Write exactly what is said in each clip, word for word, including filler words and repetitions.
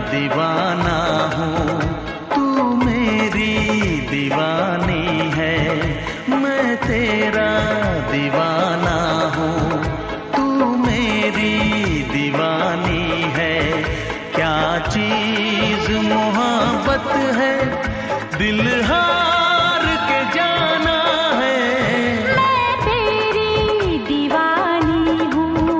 दीवाना हूँ, तू मेरी दीवानी है। मैं तेरा दीवाना हूँ, तू मेरी दीवानी है। क्या चीज मोहब्बत है, दिल हार के जाना है। मैं तेरी दीवानी हूँ।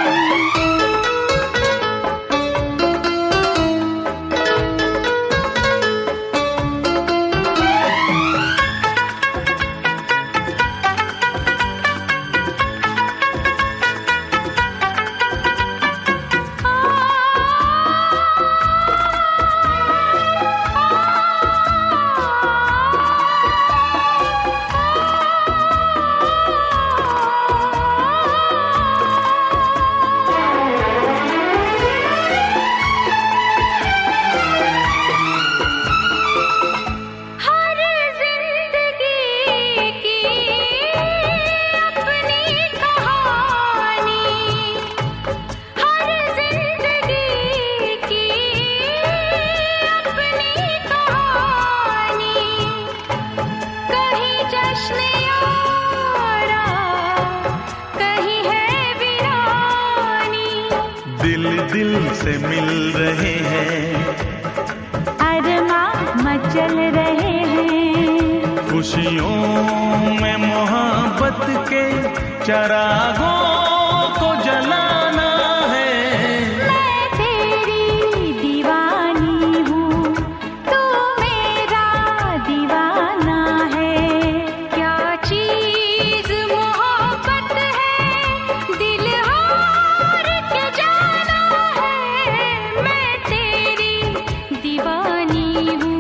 दिल दिल से मिल रहे हैं, अरमां मचल रहे हैं। खुशियों में मोहब्बत के चरागों को जलाना है। मैं तेरी दीवानी हूँ, तू मेरा दीवाना है। क्या चीज मोहब्बत है, दिल हार के जाना है। मैं तेरी दीवानी हूँ।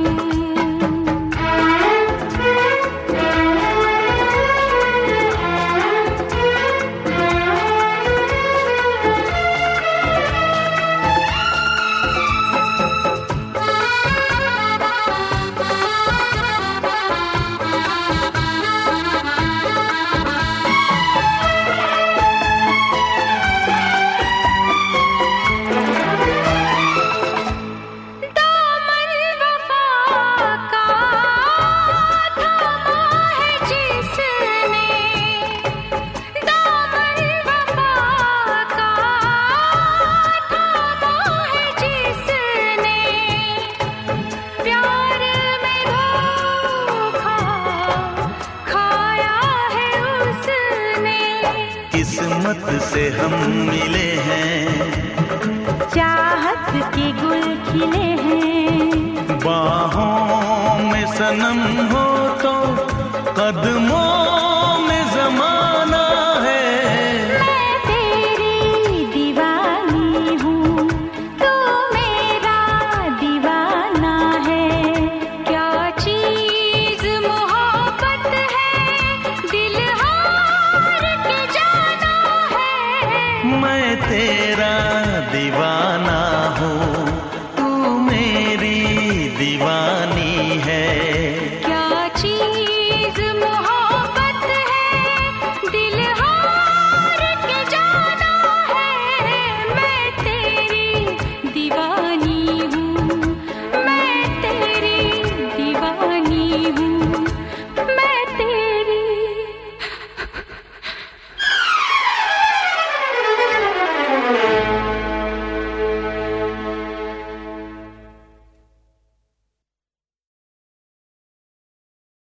किस्मत से हम मिले हैं, चाहत के गुल खिले हैं। बाहों में सनम हो तो कदमों